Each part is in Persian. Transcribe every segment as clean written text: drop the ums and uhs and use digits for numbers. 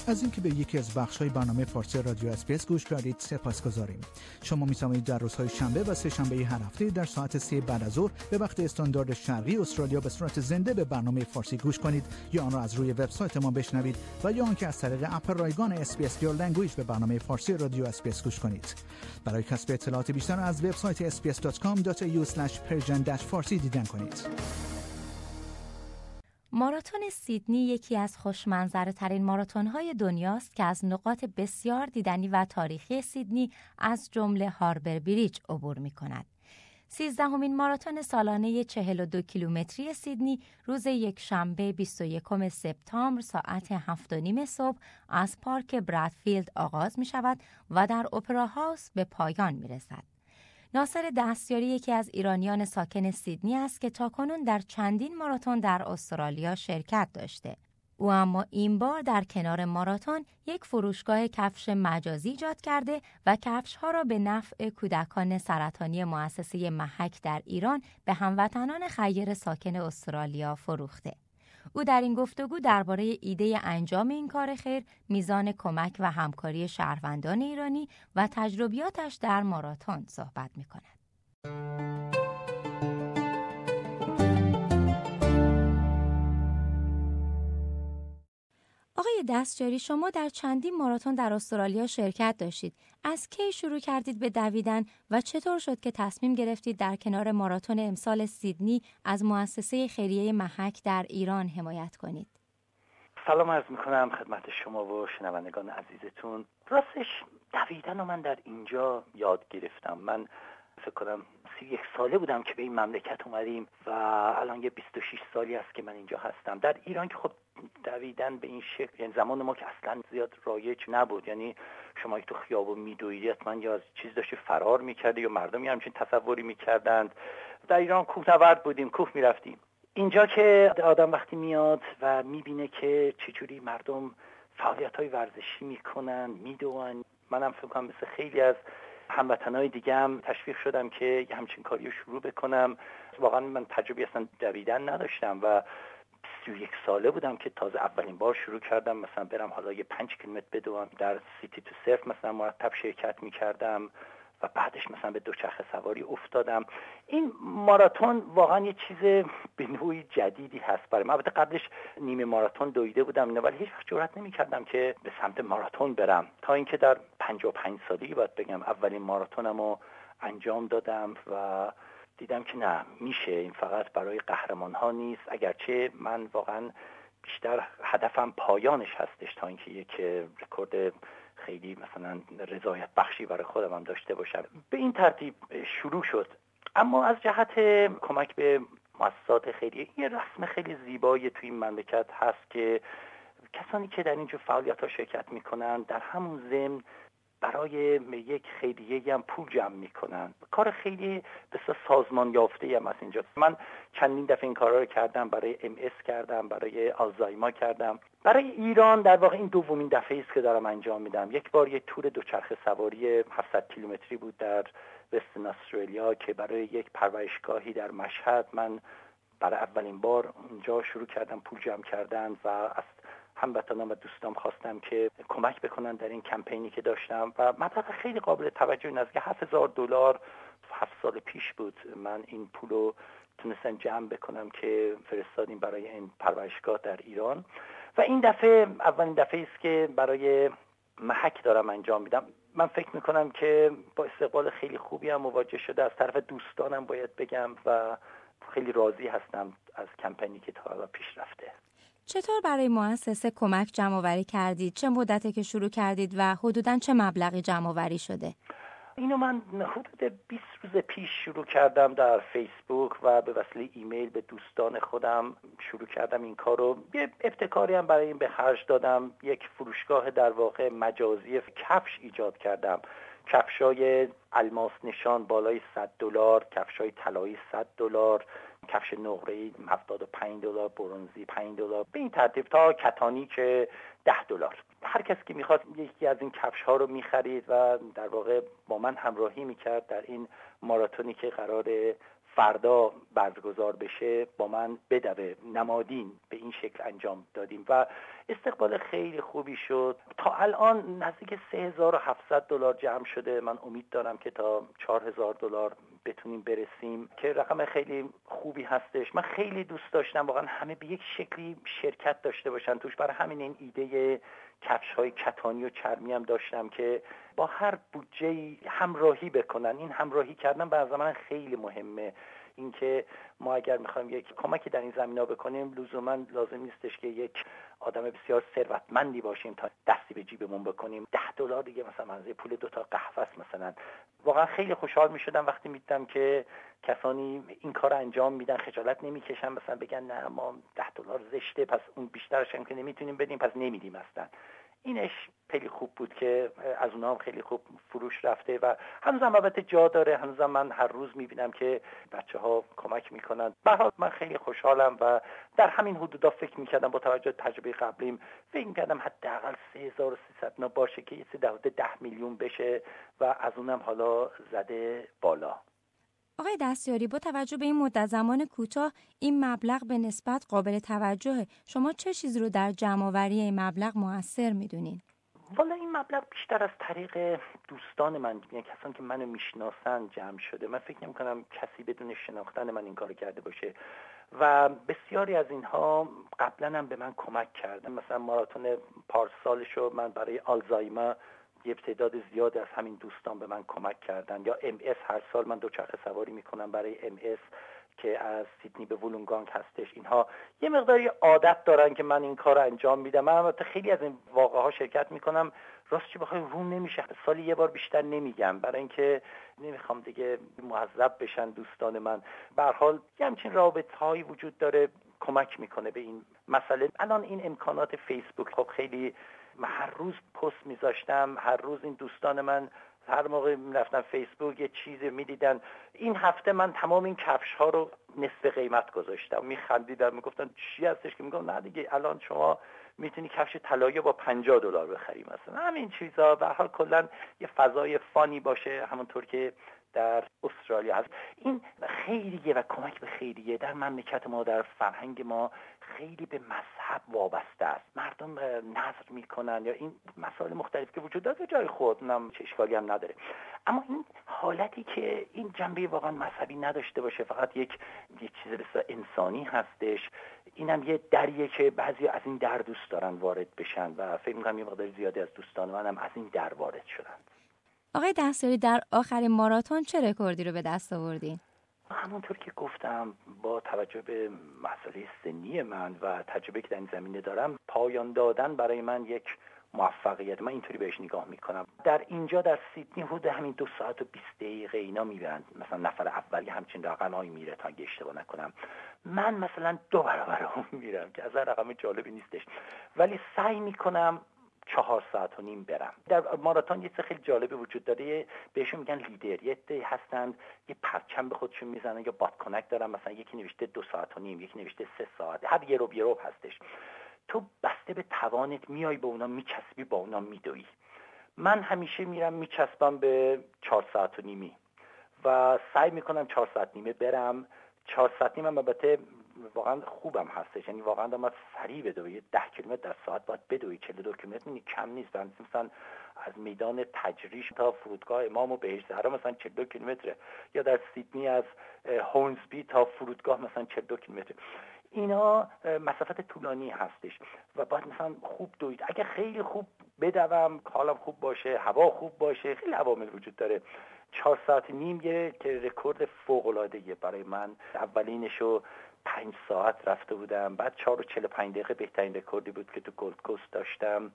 از اینکه به یکی از بخش‌های برنامه فارسی رادیو اس‌بی‌اس گوش کردید سپاسگزاریم. شما می‌توانید در روزهای شنبه و سه شنبه هر هفته در ساعت 3 بعد از ظهر به وقت استاندارد شرقی استرالیا به صورت زنده به برنامه فارسی گوش کنید یا آن را از روی وبسایت ما بشنوید و یا آنکه از طریق اپ رایگان اس‌بی‌اس Your Language به برنامه فارسی رادیو اس‌بی‌اس گوش کنید. برای کسب اطلاعات بیشتر از وبسایت sbs.com.au/persian-farsi دیدن کنید. ماراتون سیدنی یکی از خوش‌منظره‌ترین ماراتون‌های دنیاست که از نقاط بسیار دیدنی و تاریخی سیدنی از جمله هاربر بریج عبور می‌کند. 13مین ماراتون سالانه 42 کیلومتری سیدنی روز یکشنبه 21 سپتامبر ساعت 7:30 صبح از پارک برادفیلد آغاز می‌شود و در اپرا هاوس به پایان می‌رسد. ناصر دستیاری یکی از ایرانیان ساکن سیدنی است که تاکنون در چندین ماراتون در استرالیا شرکت داشته. او اما این بار در کنار ماراتون یک فروشگاه کفش مجازی ایجاد کرده و کفش‌ها را به نفع کودکان سرطانی مؤسسه محک در ایران به هموطنان خیر ساکن استرالیا فروخته. او در این گفتگو درباره ایده انجام این کار خیر، میزان کمک و همکاری شهروندان ایرانی و تجربیاتش در ماراتون صحبت می‌کند. آقای دستیاری، شما در چندین ماراتون در استرالیا شرکت داشتید. از کی شروع کردید به دویدن و چطور شد که تصمیم گرفتید در کنار ماراتون امسال سیدنی از مؤسسه خیریه محک در ایران حمایت کنید؟ سلام عرض میکنم خدمت شما و شنوندگان عزیزتون. راستش دویدن رو من در اینجا یاد گرفتم. من فکر کنم 31 ساله بودم که به این مملکت اومدیم و الان یه 26 سالی است که من اینجا هستم. در ایران که خب دویدن به این شکل، یعنی زمان ما که اصلا زیاد رایج نبود، یعنی شما که تو خیابون میدویدی حتما یا از چیز داشتی فرار میکردی یا مردمی همچین تصوری میکردند. در ایران کوهنورد بودیم، کوه میرفتیم. اینجا که آدم وقتی میاد و میبینه که چجوری مردم فعالیت‌های ورزشی میکنن، میدوئن، منم فکر کنم مثل خیلی از هموطنای دیگه هم تشویق شدم که یه همچین کاری رو شروع بکنم. واقعا من تجربه اصلا دویدن نداشتم و 31 ساله بودم که تازه اولین بار شروع کردم مثلا برم حالا یه 5 کیلومتر بدوم. در سیتی تو سرف مثلا مرتب شرکت میکردم و بعدش مثلا به دوچرخه سواری افتادم. این ماراتون واقعا یه چیز به نوعی جدیدی هست برای من. البته قبلش نیمه ماراتون دویده بودم ولی هیچ وقت جرئت نمی‌کردم که به سمت ماراتون برم تا اینکه در 55 سالگی باید بگم اولین ماراتونمو انجام دادم و دیدم که نه، میشه. این فقط برای قهرمان‌ها نیست، اگرچه من واقعا بیشتر هدفم پایانش هستش تا اینکه یک رکورد خیلی مثلا رضایت بخشی برای خودم هم داشته باشم. به این ترتیب شروع شد. اما از جهت کمک به مؤسسات خیریه یه رسم خیلی زیبایی توی این مملکت هست که کسانی که در اینجور فعالیت‌ها شرکت میکنن در همون ضمن برای یک خیریه هم پول جمع میکنن. کار خیلی بسیار سازمان یافته هم از اینجا. من چندین دفعه این کارا رو کردم، برای MS کردم، برای آلزایمر کردم. برای ایران در واقع این دومین دفعه است که دارم انجام میدم. یک بار یک تور دوچرخه سواری 700 کیلومتری بود در وسترن استرالیا که برای یک پرورشگاهی در مشهد من برای اولین بار اونجا شروع کردم پول جمع کردن و از هموطنان و دوستام خواستم که کمک بکنن در این کمپینی که داشتم و مبلغ خیلی قابل توجهی نزدیک $7,000 7 سال پیش بود من این پولو تونستم جمع بکنم که فرستادیم برای این پرورشگاه در ایران و این دفعه اولین دفعه است که برای محک دارم انجام میدم. من فکر میکنم که با استقبال خیلی خوبی هم مواجه شده از طرف دوستانم باید بگم و خیلی راضی هستم از کمپینی که تا حالا پیش رفته. چطور برای مؤسسه کمک جمع‌آوری کردید؟ چه مدتی که شروع کردید و حدوداً چه مبلغی جمع‌آوری شده؟ اینو من حدود 20 روز پیش شروع کردم در فیسبوک و به وسیله ایمیل به دوستان خودم شروع کردم این کارو. یه ابتکاری هم برای این به خرج دادم. یک فروشگاه در واقع مجازی کفش ایجاد کردم. کفشای الماس نشان بالای $100، کفشای طلایی $100، کفش نقره‌ای $75، برنزی $5، به این ترتیب تا کتانی که $10. هر کسی که میخواد یکی از این کفش ها رو میخرید و در واقع با من همراهی میکرد در این ماراتونی که قرار فردا برگزار بشه با من بدوه. نمادین به این شکل انجام دادیم و استقبال خیلی خوبی شد. تا الان نزدیک $3,700 جمع شده. من امید دارم که تا $4,000 بتونیم برسیم که رقم خیلی خوبی هستش. من خیلی دوست داشتم واقعا همه به یک شکلی شرکت داشته باشن توش. برای همین این ایده کفش‌های کتانی و چرمی هم داشتم که با هر بودجه‌ای همراهی بکنن. این همراهی کردن برای من خیلی مهمه. اینکه ما اگر می‌خوایم یک کمکی در این زمینه بکنیم لزوما لازم نیستش که یک آدم بسیار ثروتمندی باشیم تا دستی به جیبمون بکنیم. $10 دیگه مثلا منزه پول 2 تا قهوه است مثلا. واقعا خیلی خوشحال می‌شدم وقتی می‌دیدم که کسانی این کار انجام میدن، خجالت نمی‌کشن مثلا بگن نه ما $10 زشته، پس اون بیشترش هم که نمیتونیم بدیم پس نمیدیم اصلا. اینش خیلی خوب بود که از اونها هم خیلی خوب فروش رفته و هنوزم البته جا داره. هنوزم من هر روز میبینم که بچه‌ها کمک میکنن. به هر حال من خیلی خوشحالم و در همین حدودا فکر میکردم با توجه به تجربه قبلیم فکر میکردم حداقل 3300 باشه که یه 10 میلیون بشه و از اونم حالا زده بالا. آقای دستیاری، با توجه به این مدت زمان کوتاه این مبلغ به نسبت قابل توجهه. شما چه چیزی رو در جمع‌آوری این مبلغ مؤثر میدونین؟ والا این مبلغ بیشتر از طریق دوستان من، یعنی کسانی که منو میشناسن جمع شده. من فکر نمی‌کنم کسی بدون شناختن من این کارو کرده باشه و بسیاری از اینها قبلا هم به من کمک کردن. مثلا ماراتون پارسالشو من برای آلزایمر یه تعداد زیاد از همین دوستان به من کمک کردن. یا MS هر سال من دوچرخه سواری میکنم برای MS که از سیدنی به وولونگانگ هستش. اینها یه مقداری عادت دارن که من این کار رو انجام میدم. من البته خیلی از این واقعه ها شرکت میکنم. راست چی بخوای روم نمیشه، سالی یه بار بیشتر نمیگم برای اینکه نمیخوام دیگه معذب بشن دوستان من. به هر حال یه همچین رابطه‌هایی وجود داره کمک میکنه به این مسئله. الان این امکانات فیسبوک خب خیلی، من هر روز پست میذاشتم، هر روز این دوستان من هر موقع میرفتن فیسبوک یه چیزی میدیدن. این هفته من تمام این کفش ها رو نصف قیمت گذاشتم. میخندیدن میگفتن چی هستش که میگم نه دیگه الان شما میتونی کفش طلایی با $50 بخری مثلا. همین چیزا به هر حال کلا یه فضای فانی باشه همونطور که در استرالیا هست. این خیریه و کمک به خیریه. در مملکت ما، در فرهنگ ما خیلی به مذهب وابسته است. مردم نذر میکنن یا این مسائل مختلف که وجود داره جای خود، نم چه اشکالی هم نداره. اما این حالتی که این جنبه واقعا مذهبی نداشته باشه، فقط یک چیز بسیار انسانی هستش، اینم یه دریه که بعضی از این در دوست دارن وارد بشن و فکر می‌کنم یه مقدار زیادی از دوستان منم از این در وارد شدن. آقای دستیاری، در آخرین ماراتون چه رکوردی رو به دست آوردین؟ همونطور که گفتم با توجه به مسئله سنی من و تجربه که در این زمینه دارم، پایان دادن برای من یک موفقیت. من اینطوری بهش نگاه میکنم. در اینجا در سیدنی حدود همین 2 ساعت و 20 دقیقه اینا میبرن. مثلا نفر اولی همچین رقمایی میره تا اگه اشتباه نکنم. من مثلا 2 برابر اون میرم که از رقم جالبی نیستش، ولی سعی میکنم 4 ساعت و نیم برم. در ماراتون یه چیز خیلی جالبی وجود داره، بهشون میگن لیدر. یه عده هستند یه پرچم به خودشون میزنن یا باد کانکت دارن، مثلا یکی نوشته 2 ساعت و نیم، یکی نوشته 3 ساعت، هر یه رو هستش. تو بسته به توانت میای به اونا میچسبی، با اونا میدوی. من همیشه میرم میچسبم به 4 ساعت و نیمی و سعی میکنم 4 ساعت نیمه برم. 4 ساعت نیمه البته واقعا خوبم هستش، یعنی واقعا دارم سریع بدوی. 10 کیلومتر در ساعت باید بدوی. 42 کیلومتر کم نیست. مثلا از میدان تجریش تا فرودگاه امام و بهشت زهرا مثلا 42 کیلومتره، یا در سیدنی از هورنسبی تا فرودگاه مثلا 42 کیلومتر. اینا مسافت طولانی هستش و باید مثلا خوب دوید. اگه خیلی خوب بدوم، حالم خوب باشه، هوا خوب باشه، خیلی عوامل وجود داره. 4 ساعت نیم یه که رکورد فوق‌العاده‌ایه برای من. اولینشو 5 ساعت رفته بودم، بعد 4 و 45 دقیقه بهترین رکوردی بود که تو گولد کوست داشتم.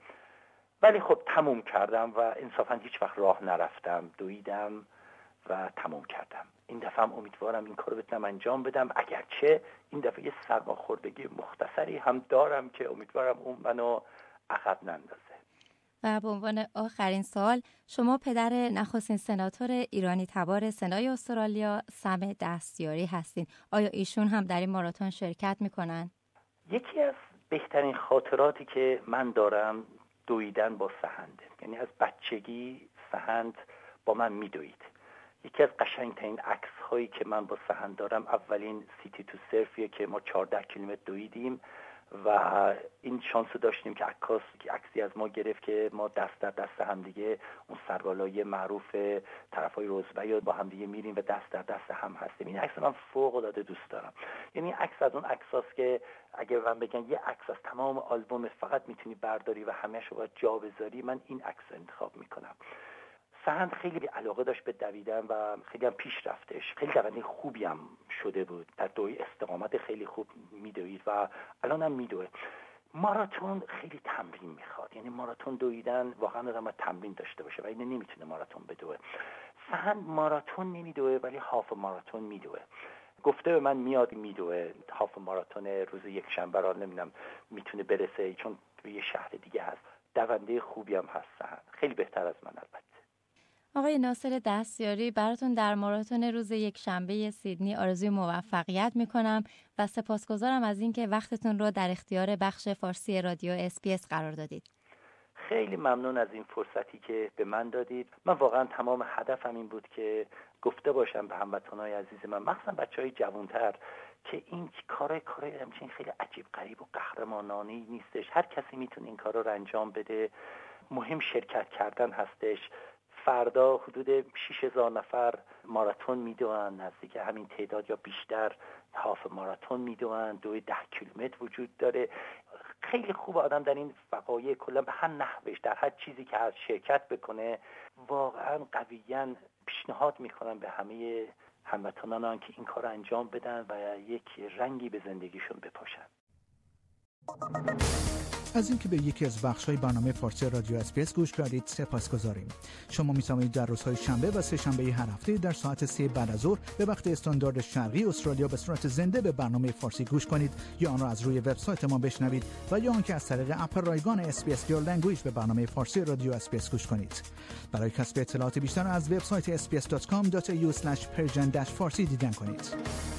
ولی خب تموم کردم و انصافا هیچ وقت راه نرفتم، دویدم و تموم کردم. این دفعه هم امیدوارم این کارو بتونم انجام بدم، اگرچه این دفعه یه سرماخوردگی مختصری هم دارم که امیدوارم اون منو عقب نندازه. و به عنوان آخرین سوال، شما پدر نخستین سناتور ایرانی تبار سنای استرالیا سم دستیاری هستین. آیا ایشون هم در این ماراتون شرکت میکنن؟ یکی از بهترین خاطراتی که من دارم دویدن با سهنده. یعنی از بچگی سهند با من میدوید. یکی از قشنگترین عکس هایی که من با سهند دارم اولین سیتی تو سرفیه که ما 14 کیلومتر دویدیم و این شانس رو داشتیم که عکاس عکسی از ما گرفت که ما دست در دست هم دیگه اون سربالای معروف طرفای روزبه با هم دیگه میریم و دست در دست هم هستیم. این عکس من فوق العاده دوست دارم. یعنی عکس از اون عکساست که اگه من بگن یه عکس از تمام آلبوم فقط میتونی برداری و همه‌اش رو باید جا بذاری، من این عکس رو انتخاب میکنم. سهند خیلی علاقه داشت به دویدن و خیلی هم پیش رفتش، خیلی دونده خوبی هم شده بود، در دوی استقامت خیلی خوب میدوید و الان هم میدوه. ماراتون خیلی تمرین میخواد، یعنی ماراتون دویدن واقعا آدم باید تمرین داشته باشه و اینه نمیتونه ماراتون بدوه. سهند ماراتون نمیدوه ولی هاف ماراتون میدوه. گفته به من میاد میدوه هاف ماراتون روز یکشنبه را نمیدونم میتونه برسه چون توی یه شهر دیگه هست. دونده خوبی هم هست سهند، خیلی بهتر از من البته. آقای ناصر دستیاری، براتون در ماراتون روز یکشنبه سیدنی آرزوی موفقیت میکنم و سپاسگزارم از اینکه وقتتون رو در اختیار بخش فارسی رادیو اس‌بی‌اس قرار دادید. خیلی ممنون از این فرصتی که به من دادید. من واقعا تمام هدفم این بود که گفته باشم به هموطنای عزیز من، مخصوصا بچهای جوانتر، که این کار همچین خیلی عجیب غریب و قهرمانانه‌ای نیستش. هر کسی میتونه این کارا رو انجام بده. مهم شرکت کردن هستش. فردا حدود 6000 نفر ماراتون میدوئن، نزدیک همین تعداد یا بیشتر هاف ماراتون میدوئن، 10 کیلومتر وجود داره. خیلی خوب آدم در این وقایع کلا به هر نحوش در هر چیزی که از شرکت بکنه. واقعا قویاً پیشنهاد میکنم به همه هموطنان که این کار انجام بدن و یک رنگی به زندگیشون بپاشن. از اینکه به یکی از بخش‌های برنامه فارسی رادیو اس‌بی‌اس گوش کردید سپاسگزاریم. شما می‌توانید در روزهای شنبه و سه شنبه هر هفته در ساعت 3 بعد از ظهر به وقت استاندارد شرقی استرالیا به صورت زنده به برنامه فارسی گوش کنید یا آن را از روی وبسایت ما بشنوید و یا آنکه از طریق اپ رایگان اس‌بی‌اس Your Language به برنامه فارسی رادیو اس‌بی‌اس گوش کنید. برای کسب اطلاعات بیشتر از وبسایت sbs.com.au/persian-farsi دیدن کنید.